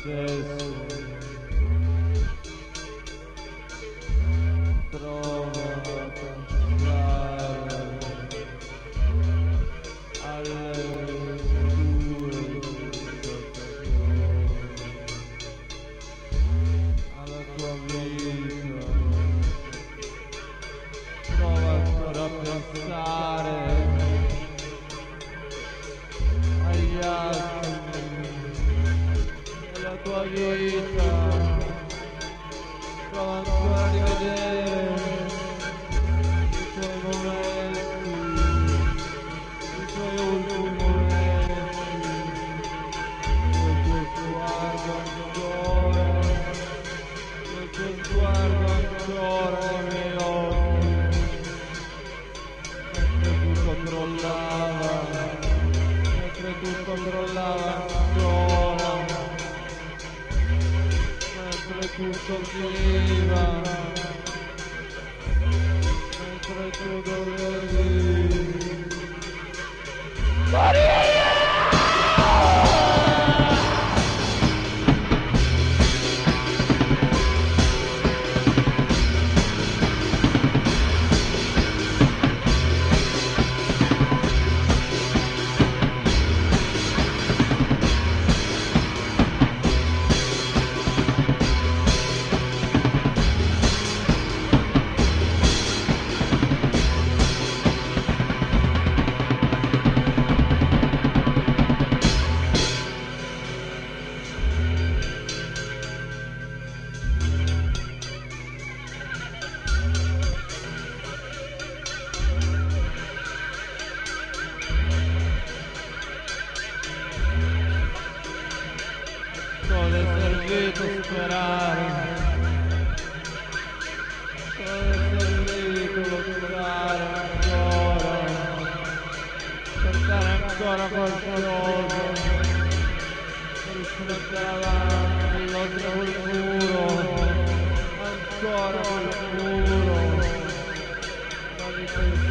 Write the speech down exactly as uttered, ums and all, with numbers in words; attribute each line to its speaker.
Speaker 1: adesso trova a pensare alle tue situazioni, alla tua vita. Prova ancora a pensare agli altri della tua vita. Prova ancora a rivedere i tuoi momenti, i tuoi ultimi momenti, il tuo sguardo ancora, il tuo sguardo ancora nei miei occhi, mentre tutto crollava, mentre tutto crollava ancora, mentre tutto finiva, mentre tu dovevi morire. Cosa è servito sperare? Cosa è servito sperare ancora? Cercare ancora qualcosa per rispondere avanti il nostro futuro, ancora futuro, ma di